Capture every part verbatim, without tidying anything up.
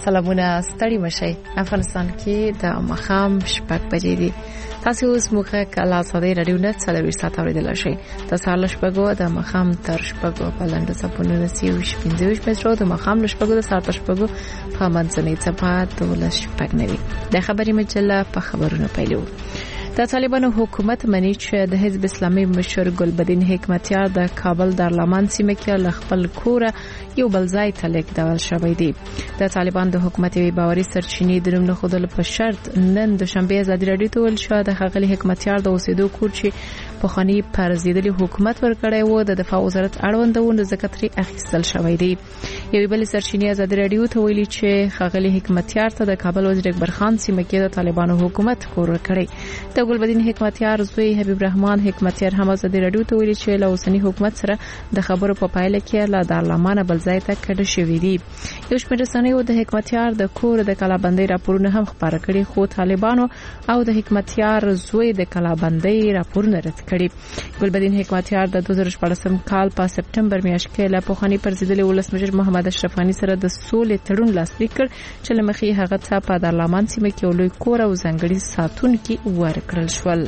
سلامونه ستړي مشي. افغانستان کې د مخام شپږ بجې دي. تاسو اوس موږ کله صدې رادیو نت څلور ساعت اوریدل شي. تاسو له شپږو د مخام تر شپږو په لاندې سپونه سیوش پنځوش مترو د مخام له شپږو د ساعت شپږو په منځنۍ صفات ول شپږ نوي. د خبري مجله په خبرونو پیلو. د طالبانو حکومت منی چې د حزب اسلامي مشر ګلبدین حکمتیار د کابل دارالمان سیمه کې ل خپل کور یو بل ځای ته لیکدول شوی دی. د طالبان د حکومت وی باوري سرچینې د نوم خودل په شرط نن د شنبه ازادي راډیو ته ول شو د خغلی حکمتیار د اوسېدو کور چې په خاني پرزیدلی حکومت ورکړی و د دفاع وزارت اړوندونه زکاتري اخیستل شوی دی. یو بل سرچینې ازادي راډیو ته ویلي چې خغلی حکمتیار ته د کابل وزیر اکبر خان سیمه کې د طالبانو حکومت کور ورکړی. د ګلبدین حکمتیار زوی حبیب رحمان حکمتیار هم ازادي راډیو ته ویلي چې له اوسنی حکومت سره د خبرو په پایله کې له دارالمان بل ځای ته کډه شوې دي. یو شمېر رسنیو د حکمتیار د کور د کلابندۍ راپورونه هم خبره کړي خو طالبانو او د حکمتیار زوی د کلابندۍ راپورونه رد کړي. ګلبدین حکمتیار د دوه زره شپږم کال په سپټمبر میاشت کې له پوخانی پرزیدلی ولسمشر محمد اشرف غنی سره د سولې تړون لاسلیک کړ چې لمخې هغه ته په دارالمان سیمه کې لوی کور او ځنګړي ساتونکي ورکړل شول.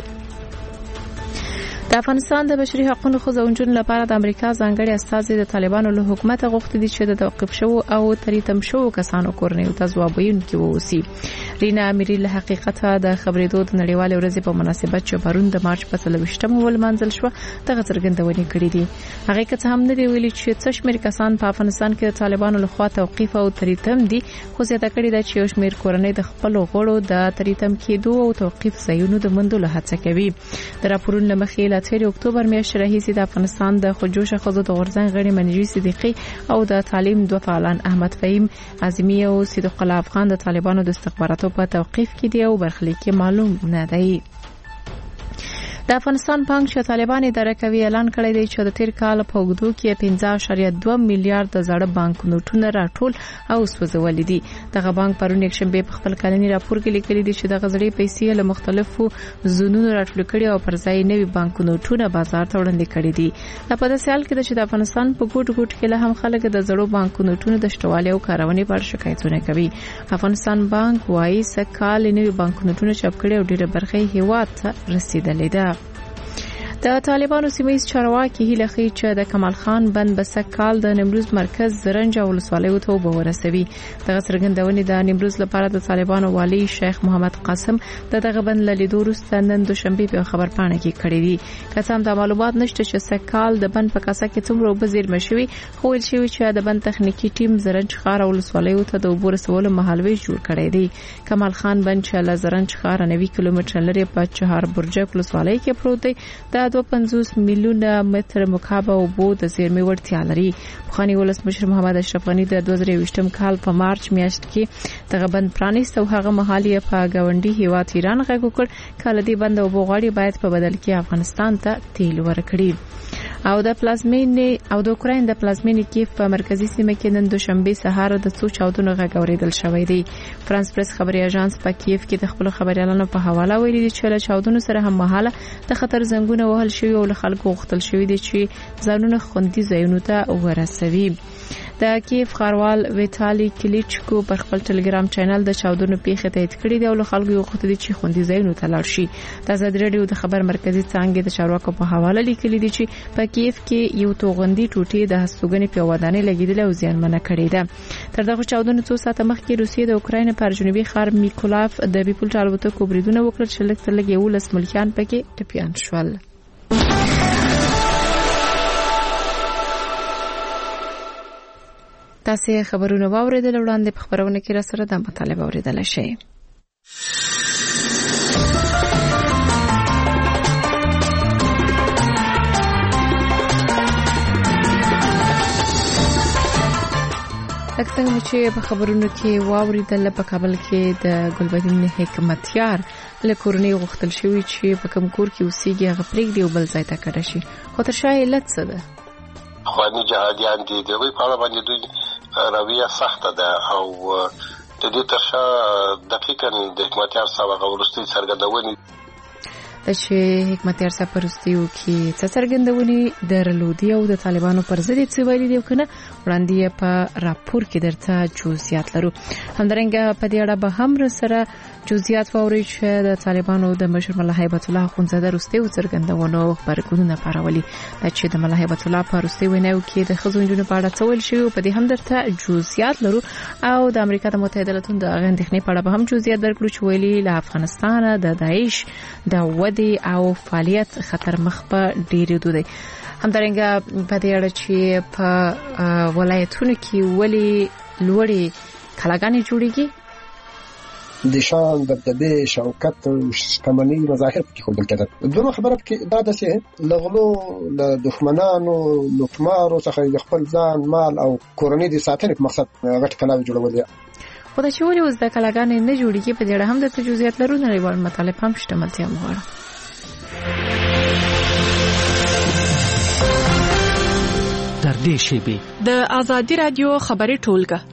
د افغانستان د بشري حقوقو خوځونجون لپاره د امریکا ځانګړي استازي د طالبانو له حکومت غوښتي دي چې د توقيف شو او تریتم شو کسانو کورنۍ ته ځواب ویونکي ووسی. رینا امیری له حقیقته د خبرېدو د نړیوال ورځې په مناسبت چې پرون د مارچ په څلوېښتمه ولمانځل شو دغه څرګندونې کړې دي. هغه که هم نه دی ویلي چې څه شمېر کسان په افغانستان کې د طالبانو لخوا توقيف او تریتم دي خو زیاته کړې ده چې یو شمېر کورنۍ د خپل غړو د تریتم کېدو او توقيف ځایونو د موندلو هڅه کوي. د راپورونو مخې له تیر اکتوبر میاشتې راهیسې د افغانستان د خوجوشه خزو د غورځنګ غړي منجي صدیقي او د تعلیم دوه فعالان احمد فهیم اعظمي او صدیق الله افغان د طالبانو د استخباراتو په توقيف کې دي او برخلیک معلوم نه دی. د افغانستان بانک چې طالبان اداره کوي اعلان کړی دی چې د تیر کال په اوږدو کې پنځه اعشاریه دوه میلیارډ د زړه بانک نوټونه راټول او سوځول دي. دغه بانک پرون یک شنبه په خپل کلنی راپور کې لیکلي دي چې د غزړې پیسې له مختلفو زونونو راټول کړي او پر ځای نوي بانک نوټونه بازار ته وړاندې کړي دي. په داسې حال کې چې د افغانستان په ګوټ ګوټ کې له هم خلک د زړو بانک نوټونو د شټوالي او کارونې په اړه شکایتونه کوي. افغانستان بانک وايي چې کال نوي بانک نوټونه چاپ کړي او ډیره برخه هیواد ته رسیدلې ده. د طالبانو سیمایي چارواکي هیله کوي چې د کمال خان بند بسک کال د نیمروز مرکز زرنج او ولسوالۍ ته وبورسوي. دغه څرګندونې د نیمروز لپاره د طالبانو والی شیخ محمد قاسم د دغه بند لیدو وروسته نن دوشنبه په خبرپاڼه کې کړی دي. کسان د معلومات نشته چې سکال د بند په کاسه کې څومره وبزیر مشوي خو ویل شوی چې د بند تخنیکی ټیم زرنج خار او ولسوالۍ ته د وبورسولو مهالوي جوړ کړی دی. کمال خان بند چې له زرنج خار نوي کیلومتر لري په چهار برجک ولسوالۍ کې پروت دی. د دوه پنځوس میلیونه متر مکعب اوبو د زیرمې وړتیا لري. پخوانی ولسمشر محمد اشرف غنی د دوه زره یوویشتم کال په مارچ میاشت کې دغه بند پرانیست او هغه مهالیه په گاونډي هیواد ایران غږ وکړ کله دې بند اوبو غاړي باید په بدل کې افغانستان ته تیل ورکړي. او د پلازمینې او د اوکراین د پلازمینې کیف په مرکزی سیمه کې نن دوشنبه سهار د څو چاودنو غږ اوریدل شوی دی. فرانس پریس خبري اژانس په کیف کې د خپل خبريالانو په حواله ویلي دی چې له چاودنو سره هم مهاله د خطر زنګونه وهل شوی او له خلکو غوښتل شوی دی چې ځانونه خوندي ځایونو ته ورسوي. د کیف خاروال ویټالي کلیچکو پر خپل ټلګرام چینل د چاودنو پیښه تایید کړې دی او له خلکو غوښتل دي چې خوندي ځایونو ته لاړ شي. د آزاد رادیو د خبر مرکزی څنګه د چارواکو په حواله لیکلي دي چې په کیف کې یو توغندي ټوټې د هستوګنې په ودانۍ لګیدل او زیانمنه کړې ده. تر دغه چاودنو څو ساعته مخکې روسیې د اوکراین پر جنوبي خار میکولاف د بیپول الوتکو بریدونه وکړل چې لږ تر لږه ولس ملکیان پکې ټپیان شول. تاسو خبرونه واوریدل وړاندې په خبرونه کې را سره د مطالبه اوریدل شي. څنګه چې په خبرونو کې واوریدل په کابل کې د ګلبدین حکمتیار له کورنۍ غوښتل شوی چې په کوم کور کې اوسېږي هغه پرېږدي او بل ځای ته کډه شي. خو تر شا علت څه ده؟ خواني جهادیان دي د وی په اړه باندې دوی رویه سخته ده او د دې تر شا دقیقاً د حکمتیار صاحب غوړستي څرګندونې چې حکمتیار صاحب پرستیو کې څه څرګندونې درلودي او د طالبانو پر ضد څه ویلي دی کنه وړاندې په راپور کې درته جزئیات لرو. همدارنګه په دې اړه به هم سره جزئیات ووري چې د طالبانو د مشر ملا هیبت الله خونزاده رستیو څرګندونو خبرګونونه پارولي چې د ملا هیبت الله پرستیو ویناو کې د خزو انجونو په اړه څه ویل شوی په دې هم درته جزئیات لرو او د امریکا د متحده ایالاتونو د غندخنې په اړه به هم جزئیات درکړو چې ویلي له افغانستان د داعش د ودی او فعالیت خطر مخ په ډیرېدو دی. همدارنګه په دې اړه چې په ولایتونو کې ولې لوړې کلاګانې جوړیږي د شان د دبې شوکت شتمنۍ مظاهر کې خو بل کېده. دوه خبره کې دا د څه لغلو د دښمنانو لوټمارو څخه د خپل ځان مال او کورنۍ د ساتنې په مقصد غټ کلاوي جوړول. خو دا چې ولې اوس د کلاګانې نه جوړیږي په دې اړه هم د تجویزات لرو نړیوال مطالب هم شتملتیا مغواړه. در دې شیبه د ازادي رادیو خبري ټولګه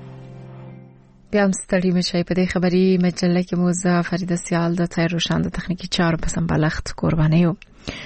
بیا هم ستړي مشي په دې خبري مجله کې موزه فرید سیال د تیر روشن د تخنیکی چارو په سمبالښت قرباني یو.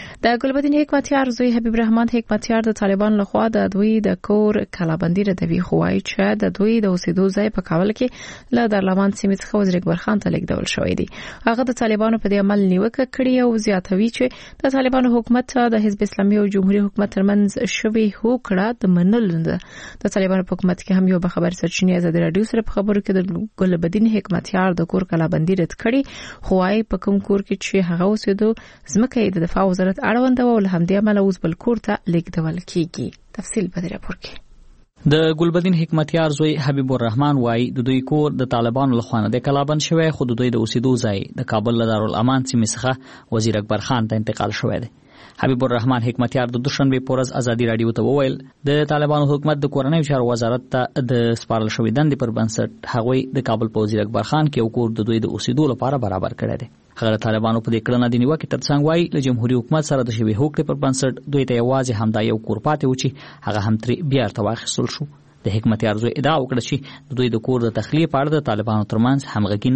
د ګلبدین حکمتیار زوی حبیب الرحمن حکمتیار د طالبان لخوا د دوی د کور کلابندی ردوی خوای چې د دوی د اوسېدو ځای په کابل کې له درلمان سیمې څخه وزیر اکبر خان ته لیږدول شوی دی. هغه د طالبانو په دې عمل نیوکه کړې او زیاتوي چې د طالبانو حکومت د حزب اسلامي او جمهوریت حکومت ترمنځ شوی هوکړه د منلو ده. د طالبانو په حکومت کې هم یو به خبر سرچینې ازادي رادیو سره په خبرو کې د ګلبدین حکمتیار د کور کلابندی رد کړي خوای په کوم کور کې چې هغه اوسېدو ځمکه د دفاع وزارت اړوند او له همدې عمله اوس بل کور ته لیږدول کیږي. تفصیل په دې راپور کې. د ګلبدین حکمتیار زوی حبیب الرحمن وای د دوی کور د طالبانو لخوا نه د کلابند شوی خو د دوی د اوسېدو ځای د کابل له دارالامان سیمې څخه وزیر اکبر خان ته انتقال شوی دی. حبیب الرحمن حکمتیار د دوشنبه پورز ازادي رادیو ته وویل د طالبانو حکومت د کورنۍ چارو وزارت ته د سپارل شوی دندې پر بنسټ هغوی د کابل په وزیر اکبر خان کې یو کور د دوی د اوسېدو لپاره برابر کړی دی. هغه طالبانو په دې کړنه د نیوکې ترڅنګ وایي له جمهوریت حکومت سره د شوی هوکړې پر بنسټ دوی ته یوازې همدا یو کور پاتې و چې هغه هم ترې بیا ارته واخیستل شو. د حکمتیار زوی ادعا وکړه چې د دوی د کور د تخلیه په اړه د طالبانو ترمنځ همغږي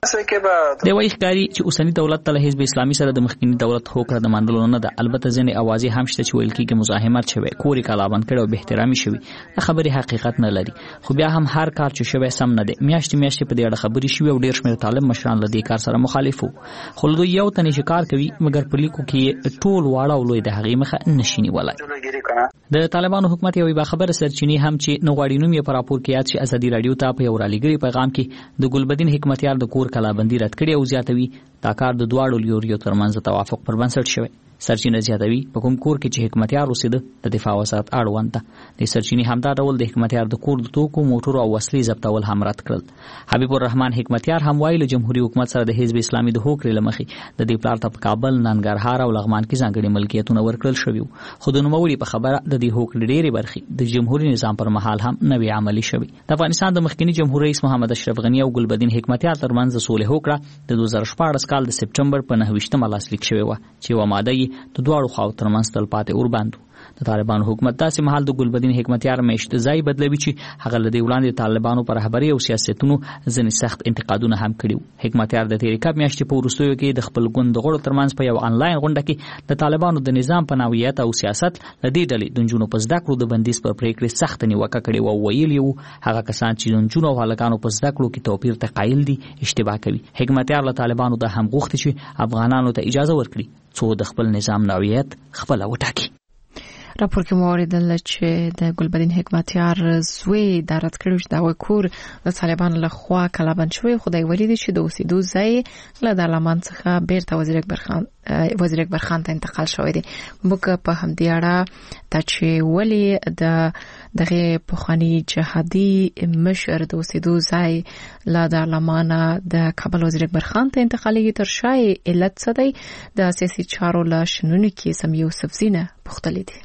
نشته. د وایي ښکاري چې اوسنی دولت ته له حزب اسلامي سره د مخکینی دولت هوکړه د منلو نه ده. البته ځینې اوازې هم شته چې ویل کېږي مزاحمت شوی کورې کلابند کړی او بې احترامي شوي. د خبرې حقیقت نه لري خو بیا هم هر کار چې شوی سم نه دی. میاشتې میاشتې په دې اړه خبرې شوي او ډېر شمېر طالب مشران له دې کار سره مخالف وو خو دوی یو تنې چې کار کوي مګر په لیکو کې ټول واړه او لوی د هغې مخه نشي نیولی. د طالبانو حکومت یو خبره سرچینې هم چې نه غواړي نوم یې په راپور کې یاد شي ازادي رادیو ته په یو رالیږلي پیغام کې د ګلبدین حکمتیار د کور کلابندي رد کړي او زیاتوي دا کار د دواړو لیوریو ترمنځ توافق پر بنسټ شوی. سرچینه زیاتوي په کوم کور کې چې حکمتیار اوسېده د دفاع وزارت اړوند ده. د سرچینې همدا ډول د حکمتیار د کور د توکو موټرو او وسلې ضبطول هم رد کړل. حبیب الرحمن حکمتیار هم وایي له جمهوریت حکومت سره د حزب اسلامي د هوکړې له مخې د دې پلار ته په کابل ننګرهار او لغمان کې ځانګړي ملکیتونه ورکړل شوي خو د نوموړي په خبره د دې هوکړې ډېرې برخې د جمهوریت نظام پر مهال هم نوې عملي شوي. د افغانستان د مخکنی جمهور رئیس محمد اشرف غنی او ګلبدین حکمتیار ترمنځ د صلح هوکړه د دوه زره شپاړس کال د سپټمبر په نهه ویشتمه لاسلیک شوې وه چې یوه ماده یې د دواړو خواو ترمنځ تلپاتې اوربند. د طالبانو حکومت داسې مهال د ګلبدین حکمتیار میشت ځای بدلوي چې هغه له دې وړاندې طالبانو پر رهبري او سیاستونو ځینې سخت انتقادونه هم کړي وو. حکمتیار د تېرې کال میاشتې په وروستیو کې د خپل ګوند د غړو ترمنځ په یو انلاین غونډه کې د طالبانو د نظام په نوعیت او سیاست له دې ډلې د نجونو په زده کړو د بندیز پر پرېکړې سخت نیوکه کړې وه او ویلي وو هغه کسان چې د نجونو او هلکانو په زده کړو کې توپیر ته قایل دي اشتباه کوي. حکمتیار له طالبانو دا هم غوښتي چې افغانانو ته اجازه ورکړي څو د خپل نظام نوعیت خپله وټاکي. راپور کې موریدل چې د ګلبدین حکمتیار زوی د رد کړو چې دا کور د طالبانو له خوا کلابند شوی خدای ولیدي چې د اوسېدو ځای له دارالمان څخه بیرته وزیر اکبر خان وزیر اکبر خان ته انتقال شوی دی. موږ په همدې اړه ته چې ولې د دغه پخوانی جهادي مشر د اوسېدو ځای له دارالمان د کابل وزیر اکبر خان ته انتقالېږي تر شای علت څه دی د سیاسي چارو له شنونو کې سم یوسف زینه پوښتلی دی.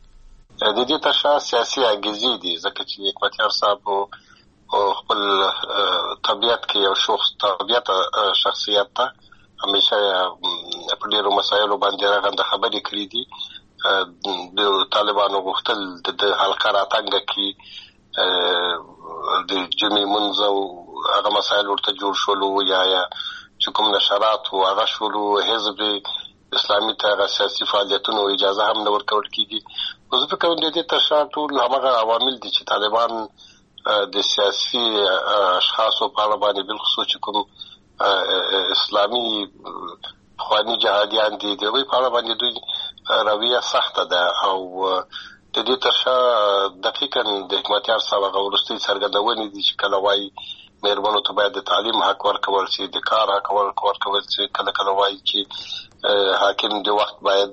د دې تشه سیاسي اغیزې دي ځکه چې حکمتیار صاحب او خپل طبیعت کې یو شخص طبیعت شخصیت ته همیشه په ډیرو مسایلو باندې راغنده خبرې کړې دي. د طالبانو غوښتل د حلقه راتنګه کې د جمعې منځ او هغه مسایل ورته جوړ شول یا یا چې کوم نشرات او هغه شول حزب اسلامي ته سیاسي فعالیتونو اجازه هم نه ورکول کیږي. اوس په کوم د دې تر ټول هغه عوامل دي چې طالبان د سیاسي اشخاصو په اړه باندې بل خصوص کوم اسلامي خواني جهاديان دي د وی په اړه باندې دوی رویه سخته ده او د دې تر دقیقاً د حکمتیار صاحب غوړستي څرګندونې دي چې کله وایي مېرمنو ته باید د تعلیم حق ورکول شي، د کار حق ورکول شي، کله کله وایي چې حاکم د وخت باید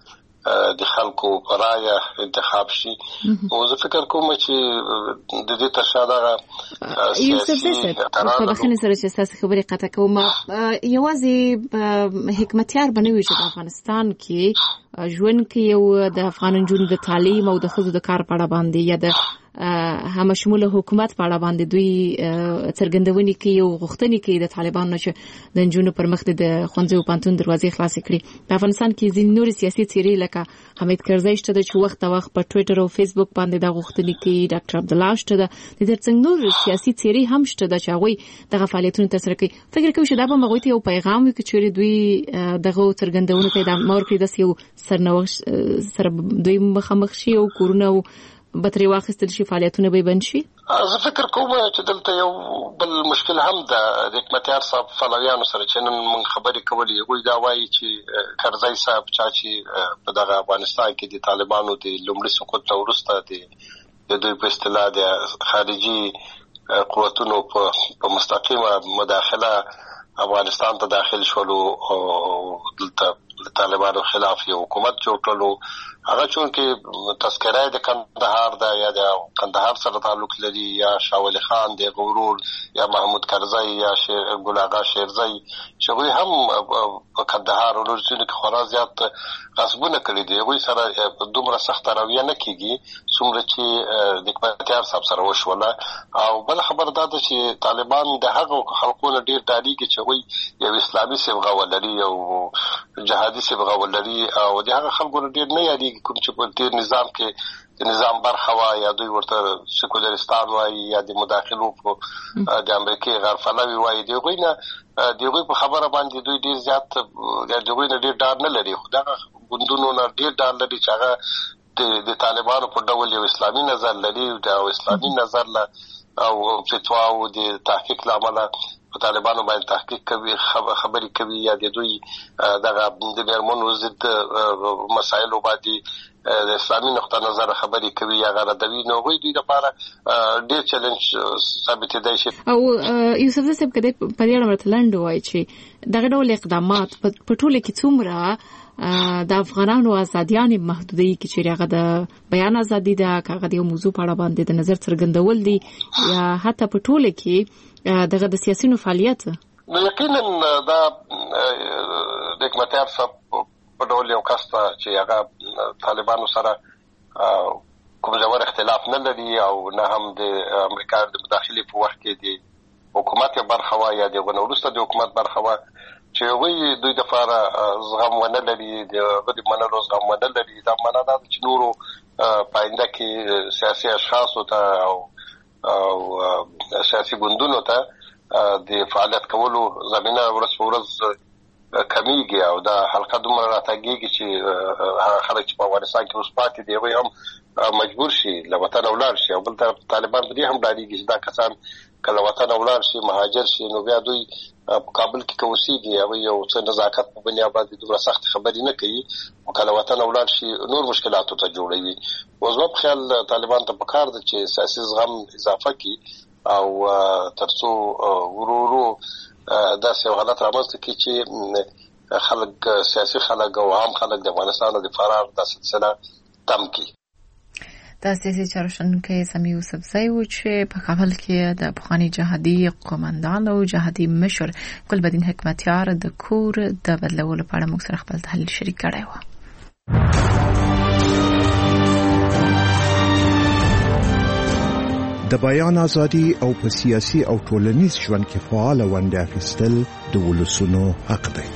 د خلکو رایه انتخاب شي. او زه فکر کوم چې د دې تر شا دغه یوسف زیسه په بخښنې سره چې تاسو خبرې قطع کوم، یوازې حکمتیار بنوي چې په افغانستان کې ژوند کې یو د افغان نجونو د تعلیم او د ښځو د کار په اړه باندې یا د هم شموله حکومت په اړه باندې دوی څرګندونې کوي او غوښتنې کوي د طالبانو چې د نجونو پر مخ د ښوونځي او پوهنتون دروازې خلاصې کړي. په افغانستان کې ځینې نورې سیاسي څېرې لکه حمید کرزی شته چې وخت په وخت په ټویټر او فیسبوک باندې دا غوښتنې کوي، ډاکټر عبدالله شته د ترڅنګ نور سیاسي څېرې هم شته چې هغوی دغه فعالیتونه ترسره کوي. فکر کوم چې دا به هغوی ته یو پیغام وي چې دوی دغه څرګندونو ته د مورکړي داسې یو سرنوشت سره دوی مخامخ شي او کورونه بتري واخستل شي، فعالیتونه به بند شي. زه فکر کوم چې دلته یو بل مشکل هم د حکمتیار صاحب فلویانو سره چې نن موږ خبرې کولې، هغوی دا وایي چې کرزی صاحب چا چې په دغه افغانستان کې د طالبانو د لومړي سقوط نه وروسته د دوی په اصطلاح د خارجي قوتونو په مستقیمه مداخله افغانستان ته داخل شولو او دلته طالبانو خلاف یو حکومت جوړ کړلو. هغه چون کې تذکره د کندهار دا یا د کندهار سره تعلق لري، یا شاول خان د غورور، یا محمود کرزی، یا شیر ګل آغا شیرزی چې وی هم په کندهار او ورځینو کې خورا زیات غصبونه کړی دي. وی سره دومره سخت رویه نه کیږي څومره چې د حکمتیار صاحب سره وشوله. او بل خبر دا ده چې طالبان د هغه خلقونه ډیر ډاډیږي چې وی یو اسلامي صبغه ولري او جهادي صبغه ولري او د هغه خلکو ډیر نه یادي کوم چې په دې نظام کې د نظام برخه وایي یا دوی ورته سیکولرستان وایي یا د مداخلو په د امریکای غیر فلوي وایي. دوی نه دوی په خبره باندې دوی ډیر زیات یا دوی نه ډیر ډار نه لري، خو دغه ګوندونو نه ډیر ډار لري چې هغه د طالبانو په ډول یو اسلامي نظر لري او اسلامي نظر له او فتوا او د تحقیق لامل په طالبانو باندې تحقیق کوي، خبرې کوي یا د دوی دغه د بیرمنو ضد مسایلو باندې د اسلامي نقطه نظر خبرې کوي یا غردوي. نو وایي دوی لپاره ډېر چیلنج ثابتېدای شي. او یوسف صاحب کده په دې اړه ورته لاندې وایي چې دغه ډول اقدامات په ټوله کې څومره د افغانانو ازادیانې محدودي کې چې هغه د بیان ازادي ده، هغه د یو موضوع په اړه باندې د نظر څرګندول دي یا حتی په ټوله کې دغه د سیاسي فعالیت. نو یقینا دا د حکمتیار صاحب په ډول یو کس چې هغه طالبانو سره کوم ژور اختلاف نه لري او نه هم د امریکا د مداخلې په وخت کې د حکومت برخه وه یا د وروسته د حکومت برخه وه چې هغوی دوی دپاره زغم ونه لري، د هغه د منلو زغم ونه لري. دا معنا دا ده چې نورو په آینده کې سیاسي اشخاصو ته او او سیاسي ګوندونو ته د فعالیت کولو زمینه ورځ په ورځ کمیږي او دا حلقه دومره راتګېږي چې هغه خلک چې په افغانستان کې اوس پاتې دي هغوی هم مجبور شي له وطنه ولاړ شي. او بل طرف طالبان په دې هم ډارېږي چې دا کسان که له وطنه ولاړ شي مهاجر شي نو بیا دوی په کابل کې که اوسېږي هغوی یو څه نزاکت په بنیاد باندې دومره سختې خبرې نه کوي، او که له وطنه ولاړ شي نور مشکلاتو ته جوړوي. اوس زما په خیال طالبان ته پکار ده چې سیاسي زغم اضافه کړي او تر څو ورو ورو داسې یو حالت رامنځته کړي چې خلک سیاسي خلک او عام خلک د افغانستان د فرار دا سلسله تم کړي. دا سیاسي چارواکي سمیع یوسفزی و چې په کابل کې د پخوانی جهادي قومندان او جهادي مشر ګلبدین حکمتیار د کور د بدلولو په اړه موږ سره خپل تحلیل شریک کړی و. د بیان ازادي او په سیاسي او ټولنیز ژوند کې فعال ونډه اخیستل د ولسونو حق دی.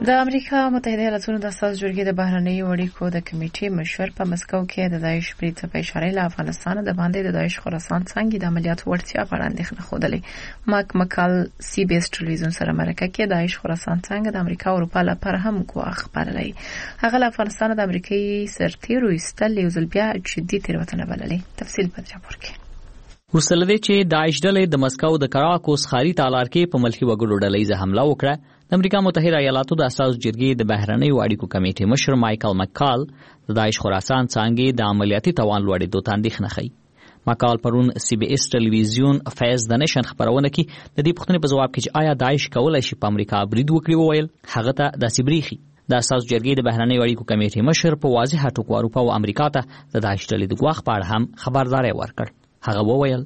د امریکا متحده ایالاتونو د اساس جرګې د بهرنیو اړیکو د کمیټې مشر په مسکو کې د داعش برید په اشاره له افغانستان د باندې د داعش خراسان څنګه د عملیات وړتیا په اړه اندېښنه خوده. ماک مکال سی بي اس ټلویزیون سره مرکه کې داعش خراسان څنګه د امریکا او اروپا لپاره هم ګواښ خبرلای. هغه له افغانستان د امریکایي سرتیرو ایستل یو ځل بیا جدي تیروتنه بللې. تفصیل په راپور کې. ورسله چې داعش ډلې د مسکو د کراکوس خاري تالار کې په ملکی وګړو ډلې حمله وکړه. د امریکا متحده ایالاتو د اساس جرګې د بهرنیو اړیکو کمیټې مشر مایکل مکال د داعش خراسان څنګه د عملیاتي توان لوړېدو ته اندېښنه ښيي. مکال پرون سی بي اس ټلویزیون فیض د نشن خبرونه کې د دې پوښتنې په جواب کې چې آیا داعش کولای شي په امریکا برید وکړي وویل هغه ته د سیبریخي د اساس جرګې د بهرنیو اړیکو کمیټې مشر په واضح ټکو اروپا او امریکا ته د داعش ډلې د ګواښ په اړه هم خبرداري ورکړ. هغه وویل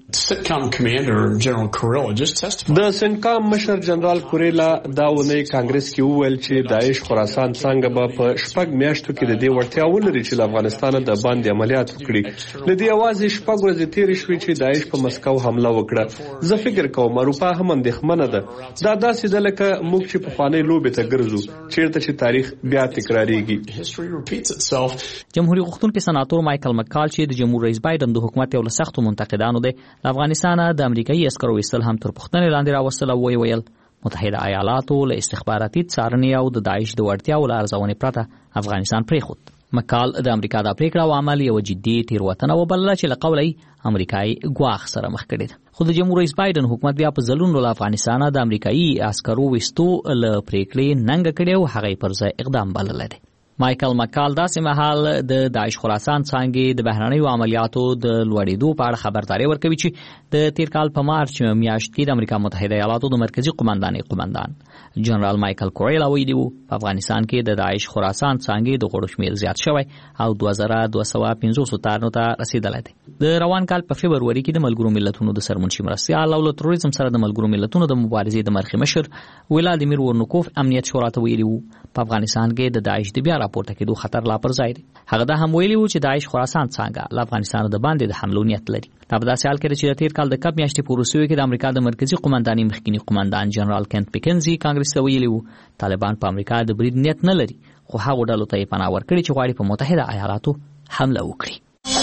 د سنکام مشر جنرال کوریلا دا ونی کانګرس کې وویل چې داعش خراسان څنګه به په شپږ میاشتو کې د دې وړتیا ولري چې افغانستان د باندې عملیات وکړي. لدې आवाज شپږ ورځې تیر شوې چې داعش په مسکو حمله وکړه. زه فکر کوم اروپا هم اندېښمنه ده. دا داسې ده لکه موږ چې په خوانې لوبې ته ګرځو چیرته چې تاریخ بیا تکراریږي. جمهوریت غوښتونکي سناتور مایکل مکال چې د جمهور رئیس بایدن د حکومت یو لسختو منتقدانو دی له افغانستان د امریکایي عسکرو ایستل هم تر پوښتنې لاندې راوستل او ویل متحده ایالاتو له استخباراتي څارنې او د داعش د وړتیاو له ارزونې پرته افغانستان پرېښود. مکال د امریکا د پریکړه او عمل یو جدي تیروتنه وبلله چې له قوله امریکایي ګواښ سره مخ کړي ده. خو د جمهور رئیس بایدن حکومت بیا په ځلونو له افغانستان د امریکایي عسکرو وستو له پریکړې ننګ کړي او هغه پر ځای اقدام بللی دی. مایکل مکال داسې مهال د داعش خراسان څنګه د بهرنیو عملیاتو د لوړېدو په اړه خبرداري ورکوي چې د تیر کال په مارچ میاشت کې د امریکا متحده ایالاتو د مرکزی قومندانۍ قومندان جنرال مایکل کوریلا ویلي وو په افغانستان کې د داعش خراسان څنګه د غړو شمیر زیات شوی او دوه زره دوه سوه پنځوس تارونو ته رسیدلی دی. د روان کال په فبروري کې د ملګرو ملتونو د سرمنشي مرستیال او له تروریزم سره د ملګرو ملتونو د مبارزې د مرخي مشر ولادیمیر ورنوکوف امنیت شورا ته ویلي وو په افغانستان کې د داعش د بیا راپورته کېدو خطر لا پر ځای دی. هغه دا هم ویلي وو چې داعش خراسان څنګه له افغانستان د باندې د حملو نیت لري. دا په داسې حال کې چې د تیر کال د کب میاشتې په وروستیو کې د امریکا د مرکزی قومندانۍ مخکینی قومندان جنرال کینت پیکنزي کانګرس ته ویلي وو طالبان په امریکا د برید نیت نه لري خو هغه ډلو ته یې پناه ورکړي چې غواړي په متحده ایالاتو حمله وکړي.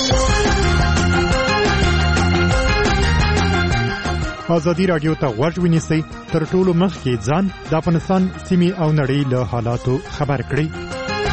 ازادي رادیو ته غوږ ونیسئ تر ټولو مخکې ځان د افغانستان سیمې او نړۍ له حالاتو خبر کړئ.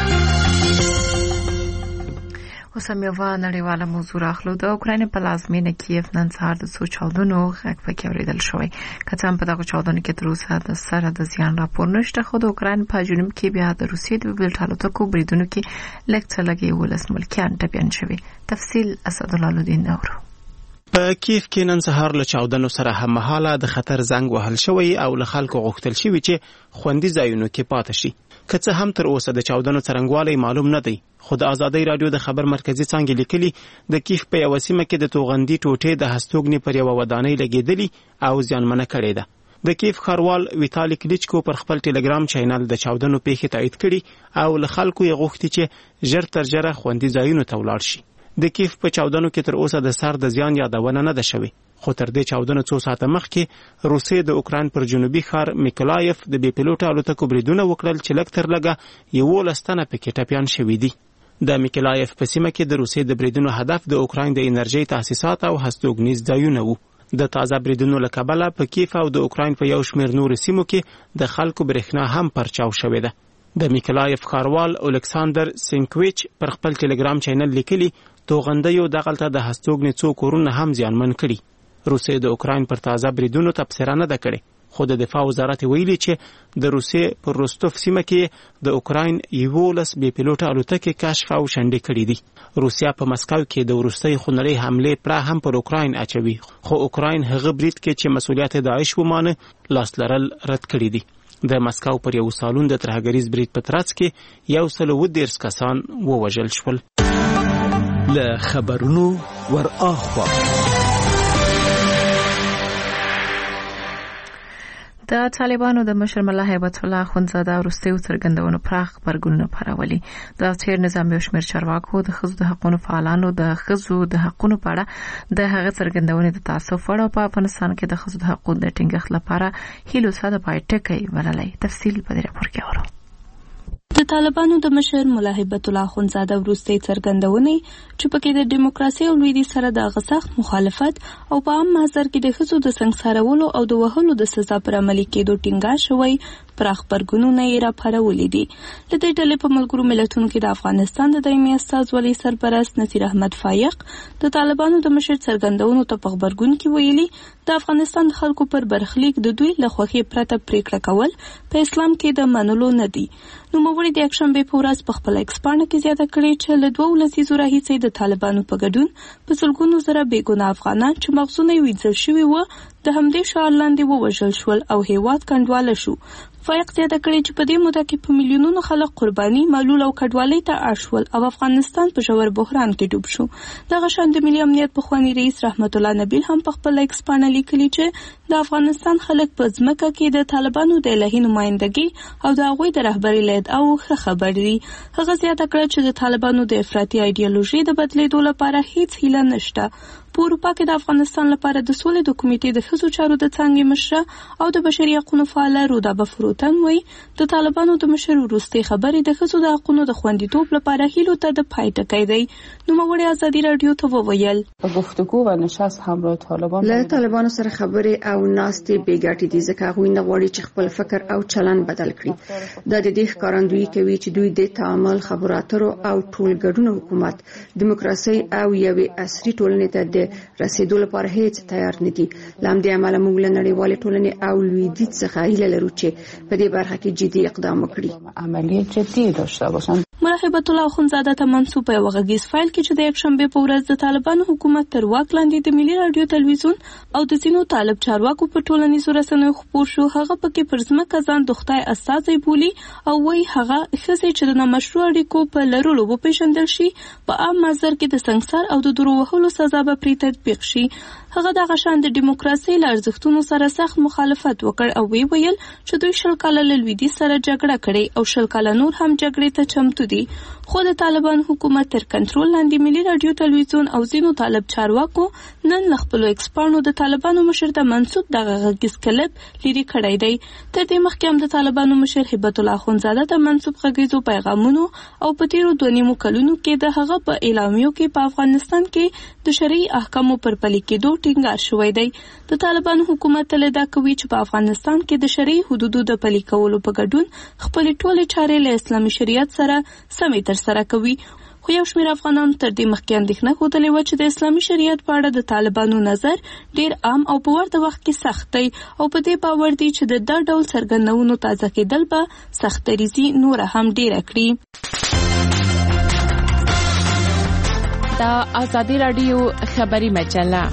اوس هم یوه نړیواله موضوع راخلو. د اوکراین په پلازمینه کیف نن سهار د څو چاودنو غږ پکې اورېدل شوی. که څه هم په دغه چاودنو کې تر اوسه د سره د زیان راپور نشته خو د اوکراین په جنوب کې بیا د روسیې د بیلټ الوتکو بریدونو کې لږ څه لږ یولس ملکیان ټپیان شوي. تفصیل اسدالله الدین اورو. په کیف کې نن سهار له چاودنو سره هممهاله د خطر زنګ وهل شوی او له خلکو غوښتل شوی چې خوندي ځایونو کې پاتې شي. که څه هم تر اوسه د چاودنو څرنګوالی معلوم نه دی خو د ازادۍ رادیو د خبر مرکزی څانګې لیکلي د کیف په یوه سیمه کې د توغندي ټوټې د هستوګنې پر یوه ودانۍ لګېدلي او زیانمنه کړې ده. د کیف ښاروال ویتالي کلیچکو پر خپل ټلګرام چینل د چاودنو پیښې تایید کړي او له خلکو یې غوښتي چې ژر تر ژره خوندي ځایونو ته ولاړ شي. د کیف په چاودنو کې تر اوسه د سر د زیان یادونه نه ده شوې خو تر دې چاودنو څو ساعته مخکې روسیې د اوکراین پر جنوبي ښار میکولایف د بې پیلوټه الوتکو بریدونه وکړل چې لږ تر لږه یولس تنه پکې ټپیان شوي دي. د میکولایف په سیمه کې د روسیې د بریدونو هدف د اوکراین د انرژۍ تاسیسات او هستوګنیز ځایونه وو. د تازه بریدونو له کبله په کیف او د اوکراین په یو شمېر نورو سیمو کې د خلکو برېښنا هم پرچاو شوې ده. د میکولایف ښاروال الکساندر سینکویچ پر خپل ټلګرام چینل لیکلي توغندیو دغلته د هستوګنې څو کورونه هم زیانمن کړي. روسیې د اوکراین پر تازه بریدونو تبصره نه ده کړې خو د دفاع وزارت ویلي چې د روسیې پر روستوف سیمه کې د اوکراین یولس بې پیلوټه الوتکې کشف او شنډې کړي دي. روسیا په مسکو کې د وروستۍ خونړۍ حملې پړه هم پر اوکراین اچوي خو اوکراین هغه برید کې چې مسؤلیت داعش ومانه لاس لرل رد کړي دي. د مسکو پر یو سالون د ترهګریز برید په ترڅ کې یو سل اووه دېرش کسان ووژل شول. له خبرونو ور اخوا د طالبانو د مشر ملا هیبت الله اخوندزاده وروستیو څرګندونو پراخ غبرګونونه خپرولي. د تیر نظام یو شمېر چارواکو د ښځو د حقوقو فعالانو د ښځو د حقوقو په اړه د هغه څرګندونې د تعصب وړ په افغانستان کې د ښځو د حقوقو د ټینګښت لپاره هیلو ساده پای ټکی ولري. تفصیل په دې راپور کې اورو. د طالبانو د مشر ملا هیبت الله اخوندزاده وروستۍ څرګندونې چې پکې د دیموکراسي او لویدي سره د غسخت مخالفت او په عام محضر کې د ښځو د سنګسارولو او د وهلو د سزا پر عملي کېدو ټینګار شوی پراخ غبرګونونه یې راپارولي دي. له دې ډلې په ملګرو ملتونو کې د افغانستان د دایمي استازولۍ سرپرست نصیر احمد فایق د طالبانو د مشر څرګندونو ته په غبرګون کې ویلي د افغانستان خلکو پر برخلیک د دوی له خوښۍ پرته پریکړه کول په اسلام کې د منلو نه دي. نوموړي د یکشنبې په ورځ په خپله ایکس پاڼه کې زیاته کړې چې له دوو لسیزو راهیسې د طالبانو په ګډون په سلګونو زره بېګناه افغانان چې مغزونه یې ویځل شوي وو د همدې شعار لاندې ووژل شول او هېواد کنډواله شو. فایق زیاته کړې چې په دې موده کې په میلیونونو خلک قرباني، معلول او کډوالۍ ته اړ شول او افغانستان په ژور بحران کې ډوب شو. دغه شان د ملي امنیت پخواني رئیس رحمت الله نبیل هم په خپله ایکس پاڼه لیکلي چې د افغانستان خلک په ځمکه کې د طالبانو د الهي نمایندګي او د هغوی د رهبرۍ له ادعاو ښه خبر دي. هغه زیاته کړه چې د طالبانو د افراطي ایډیالوژۍ د بدلېدو لپاره هیڅ هیله نشته. په اروپا کې د افغانستان لپاره د سولې د کمیټې د ښځو چارو د څانګې مشره او د بشري حقوقو فعاله رودابه فروتن وایي د طالبانو د مشر وروستۍ خبرې د ښځو د حقونو د خوندیتوب لپاره هیلو ته د پای ټکی دی. نوموړي ازادي راډیو ته وویل گفتگو و نشست همراه طالبان له طالبانو سره خبرې او ناستې بې ګټې دي ځکه هغوی نه غواړي چې خپل فکر او چلند بدل کړي. دا د دې ښکارندویي کوي چې دوی د تعامل، خبرو اترو او ټولګډون حکومت، دیموکراسي او یوې عصري ټولنې ته د رسیدو لپاره هیڅ تیار نه دي. له همدې امله موږ له نړیوالې ټولنې او لویدیځ څخه هیله لرو چې په دې برخه کې جدي اقدام وکړي. عملی جدي داشته باشند. ملا هیبت الله اخوندزاده ته منسوب یو غږیز فایل کې چې د یکشنبې په ورځ د طالبانو حکومت تر واک لاندې د ملي راډیو تلویزیون او د ځینو طالب چارواکو په ټولنیزو رسنیو خپور شو، هغه پکې پر ځمکه ځان د خدای استازی بولي او وایي هغه ښځې چې د نامشروع اړیکو په لرلو وپېژندل شي په عام محضر کې د سنګسار او د درو وهلو سزا به پرې تطبیق شي. هغه دغه شان د دیموکراسۍ له ارزښتونو سره سخت مخالفت وکړ او وی ویل چې دوی شل کاله له لویدیځ سره جګړه کړې او شل کاله نور هم جګړې ته چمتو دي. خو د طالبان حکومت تر کنټرول لاندې ملي راډیو تلویزیون او ځینو طالب چارواکو نن له خپلو ایکسپانو د طالبانو مشر ته منسوب دغه غږیز کلپ لرې کړی دی. تر دې مخکې هم د طالبانو مشر هیبت الله اخوندزاده ته منسوب غږیزو پیغامونو او په تیرو دوه نیمو کلونو کې د هغه په اعلامیو کې په افغانستان کې د شرعي احکامو پر پلي کېدو ټینګار شوی دی. د طالبانو حکومت تل دا کوي چې په افغانستان کې د شرعي حدودو د پلي کولو په ګډون خپلې ټولې چارې له اسلامي شریعت سره سمې ترسره کوي. خو یو شمېر افغانانو تر دې مخکې اندېښنه ښودلې وه چې د اسلامي شریعت په اړه د طالبانو نظر ډېر عام او په ورته وخت کې سخت دی او په دې باور دی چې د دا ډول څرګندونو تازه کېدل به سختدریزي نوره هم ډېره کړي. دا ازادي راډیو خبري مجله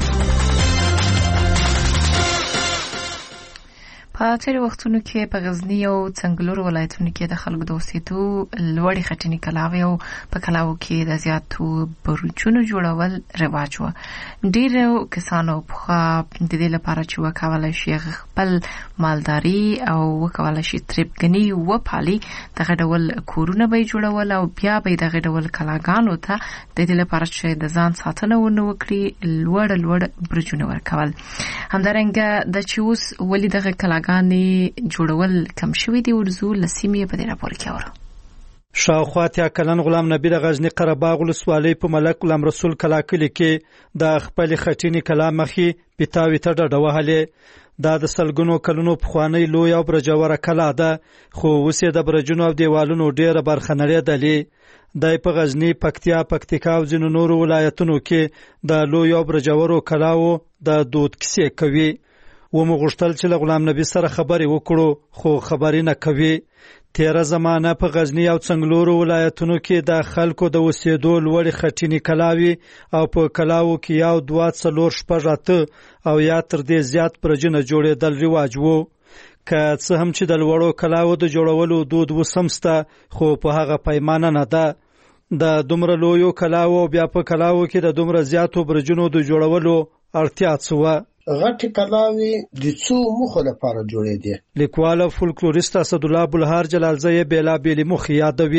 په تیرو وختونو کې په غزنی او څنګلورو ولایتونو کې د خلکو د اوسېدو لوړې خټینې کلاوې او په کلاوو کې د زیاتو برجونو جوړول رواج و. ډېرو کسانو پخوا د دې لپاره چې وکولی شي خپل مالداري او وکولی شي تربګني وپالي دغه ډول کورونه به یې جوړول او بیا به یې دغه ډول کلاګانو ته د دې لپاره چې د ځان ساتنه ونه وکړي لوړ لوړ برجونه ورکول. همدارنګه د چې اوس ولې دغه کلاګانې جوړول کم شوي دي ورزو لسیمې په دې راپور کې اورو. شاوخوا اتیا کلن غلام نبی د غزنی قره باغ ولسوالۍ په ملک غلام رسول کلا کلي کې د خپل خټینې کلا مخې پیتاوي ته ډډه وهلې. دا د سلګونو کلونو پخوانی لوی او برجوره کلا ده خو اوس یې د برجونو او دیوالونو ډېره برخه نړېدلې. د په غزنی، پکتیا، پکتیکا او ځینو نورو ولایتونو کې د لوی او برجورو کلاو د دود کیسې کوي. و مو غوښتل چې له غلام نبی سره خبرې وکړو خو خبرې نه کوي. تیره زمانه په غزنی او څنګلورو ولایتونو کې د خلکو د اوسېدو لوړې خټینې کلاوي او په کلاوو کې یو دوه څلور شپږ اته او یا تر دې زیات برجونه جوړېدل رواج وو. که څه هم چې د لوړو کلاوو د جوړولو دود اوس هم شته خو په هغه پیمانه نه ده. د دومره لویو کلاوو بیا په کلاوو کې د دومره زیاتو برجونو د جوړولو اړتیا څه وه؟ غټي کلاوي د څو موخو لپاره جوړې دي. لیکوال او فولکلوریست اسدالله بلهار جلالزی بیلا بیلی مخ یادوي.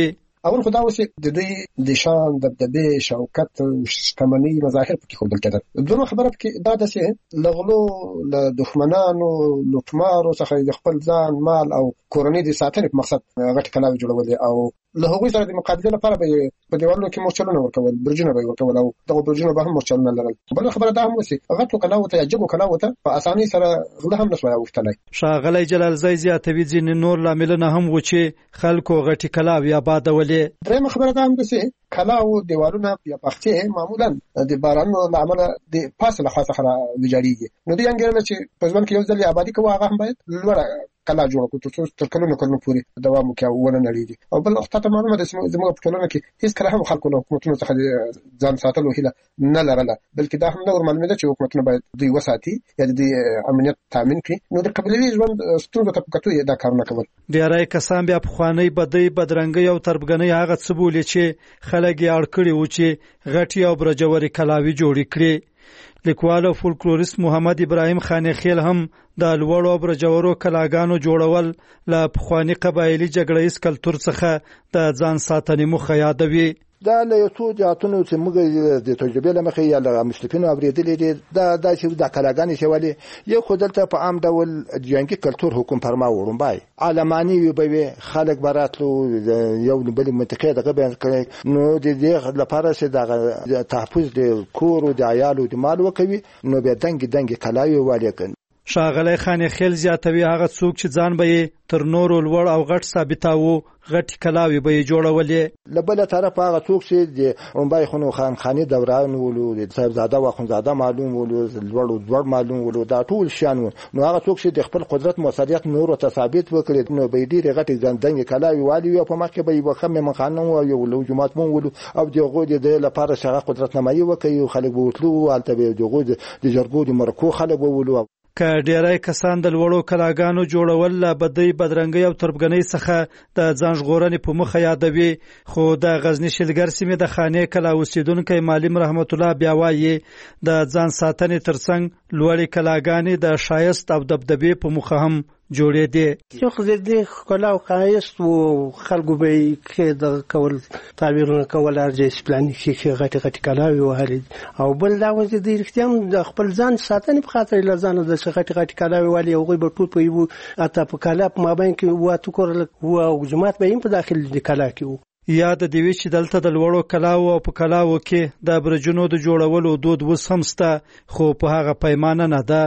اول خدا اوسې د دوی د شان دبدبې شوکت شتمنۍ مظاهر پکې ښودل کېدل. دویمه خبره پکې دا ده چې له غلو له دښمنانو لوټمارو څخه د خپل ځان مال او کورنۍ د ساتنې په مقصد غټ کلاوي جوړول او له هغوی سره د مقابله لپاره به په دیوالونو کې مورچلونه ورکول، برجونه به ورکول او دغه برجونه به هم مورچلونه لرل. بل خبره دا هم وسی غټو کلاو ته یا جګو کلاو ته په اسانۍ سره غله هم نشوي اوفتلای. ښاغلی جلال زئی زیاتوي ځینې نور لاملونه هم و چې خلکو غټي کلاوي آبادولې. درېمه خبره دا هم ده چې کلاو دیوالونه یا پخچې معمولا د بارانونو له امله د فاصله خاصه خره ویجاړيږي. نو دوی انګرنه چې په ځوان کې یو ځل آبادی کوي هغه هم باید لوړه کلا جوړ کړو ترڅو تر کلونو کلونو پورې دوام وکړي او ونه نړیږي. او بل وخت ته معلومه ده چې زموږ په ټولنه کې هیڅ کله هم خلکو له حکومتونو څخه ځان ساتلو هیله نه لرله، بلکې دا هم نور معلومه ده چې حکومتونه باید دوی وساتي یا د امنیت تامین کړي. نو د قبیلوي ژوند ستونزو ته په کتو یې دا کارونه کول. ډیری کسان بیا پخوانۍ بدۍ بدرنګۍ او تربګنۍ هغه څه بولي چې خلک یې اړ کړي و چې غټي او برجوري کلاوي جوړې کړي. لیکوال او فولکلوریست محمد ابراهیم خانخیل هم د لوړو او برجورو کلاګانو جوړول له پخواني قبایلي جګړه ایز کلتور څخه د ځان ساتنې موخه یادوي. دا له یو څو جهاتونو چې موږ د تجربې له مخې یا له مشرفینو اورېدلې دي دا دا چې د کلاګانې چې ولې یو خو دلته په عام ډول جنګي کلتور حکم فرما وړومبای عالماني وي خلک براتلو یو بل منطقې دغه بیان کړي. نو د دې لپاره چې د تحفظ د کور او د عیالو د مال وکوي نو به دنګ دنګ کلاوي والیکن. ښاغلی خانخیل زیاتوي هغه څوک چې ځان به تر نورو لوړ او غټ ثابتاوه غټي کلاوي به جوړولې. له بل طرف هغه څوک چې د اونبای خونو خان خاني دوران ولو د صاحبزاده و خونزاده معلوم ولو لوړ لوړ معلوم ولو دا ټول شان نو هغه څوک چې د خپل قدرت موثریت نور او ثابت وکړي نو به ډیره غټي ځندنګ کلاوي والی او په مخ کې به یو خمه مخانه او یو جماعت مون ولو او دغه د لپاره شغه قدرت نمایي وکړي خلک به وتلو الته به دغه د جرګو د مرکو خلک به ولو. که ډیری کسان د لوړو کلاګانو جوړول له بدۍ بدرنګۍ او تربګنۍ څخه د ځان ژغورنې په مخه یادوي، خو د غزنی شلګر سیمې د خانې کلا اوسیدونکی معلم رحمت الله بیا وایي د ځان ساتنې ترڅنګ لوړې کلاګانې د شایست او دبدبې په مخه هم جوړې دي. یو خو دې کلا او خایست او خلکو به کې د کول تعبیرونه کول ارجه پلان کې غټي غټي کلاوي وهلي او بل دا وځي د اختیام د خپل ځان ساتنې په خاطر لزان د غټي غټي کلاوي والی او غي به ټول په یو اته په کلا په مابین کې واته کور او جماعت به په داخل د کلا کې وو. یا د دیوی چې دلته د لوړو کلاو او په کلاو کې د برجونو د جوړولو دود وس هم سته، خو په هغه پیمانه نه ده.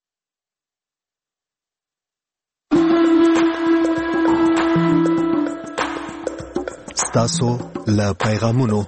ستاسو له پیغامونو.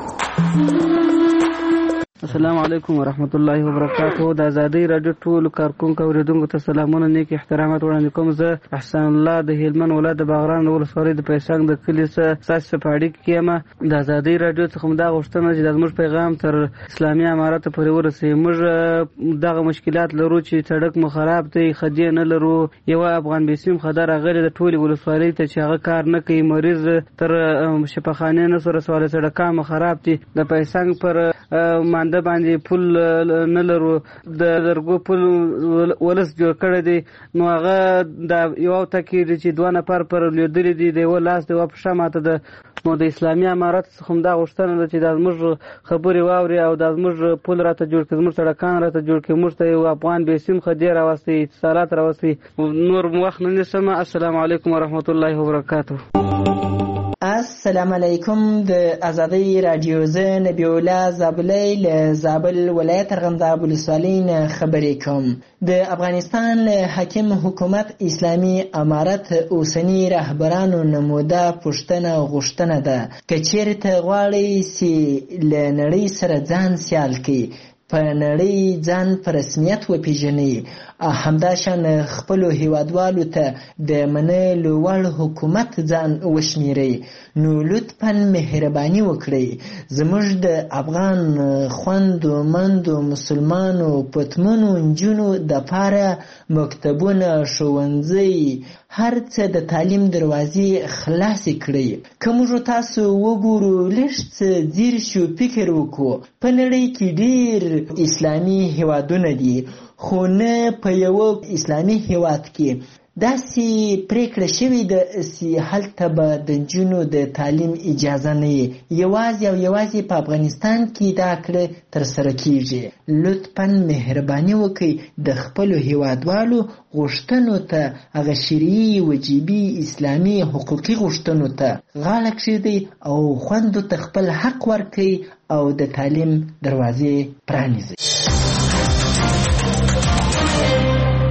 السلام علیکم ورحمت الله وبرکاتہ. د ازادي رادیو ټول کارکونکو اوریدونکو ته سلامونه نیک احترامات وړاندې کوم. زه احسان الله د هلمند ولایت د باغران ولسوالۍ د پیسنګ د کلي څخه ساس پاړی کېم. د ازادي رادیو څخه دا غوښتنه چې د موږ پیغام تر اسلامي امارات پورې ورسي. موږ دغه مشکلات لرو چې سړک مو خراب دی، خدي نه لرو. یو افغان بیسیم خدای راغلی د ټولي ولسوالۍ ته چې هغه کار نه کوي، مریض تر شفاخانه نه سره سوال سړکا مو خراب دي. د پیسنګ پر مانده باندې پل نه لرو، د درګو پل ولس جوړ کړی دی. نو هغه د یو تکیر چې دوه نفر پر لیدل دي د یو لاس دی په شماته ده. نو د اسلامي امارات څخه دا غوښتنه ده چې د موږ خبري واوري او د موږ پل راته جوړ کړي، موږ سړکان راته جوړ کړي، موږ ته یو افغان بیسیم خدای راوستي، اتصالات راوستي. نور وخت نه نشم. السلام علیکم ورحمت الله وبرکاتہ. السلام علیکم. د ازادي رادیو زه نبی الله زابلی له زابل ولایت ارغنداب ولسوالۍ نه خبرې کوم. د افغانستان له حاکم حکومت اسلامي امارت اوسنی رهبرانو نموده پښتنه غوښتنه ده که چیرته غواړي چې له نړۍ سره ځان سیال کړي، په نړۍ ځان په رسمیت وپیژني، همداشان خپلو هیوادوالو ته د منلو وړ حکومت ځان وشمیري. نو لطفاً مهرباني وکړئ زموږ د افغان خوندو مندو مسلمانو پتمنو نجونو دپاره مکتبونه، ښوونځي، هر څه د تعلیم دروازې خلاصې کړئ. که موږ تاسو وګورو لږ څه ځیر شو فکر وکړو، په نړۍ کې ډېر اسلامي هیوادونه دي، خو نه په یو اسلامي هیواد کې داسې پریکړه شوې ده چې هلته به د نجونو د تعلیم اجازه نه وي. یوازې او یوازې په افغانستان کې دا کړه ترسره کیږي. لطفا مهرباني وکړئ د خپلو هیوادوالو غوښتنو ته، هغه شرعي وجیبي اسلامي حقوقي غوښتنو ته غاړه کېږدئ او خویندو ته خپل حق ورکړئ او د تعلیم دروازې پرانیزئ.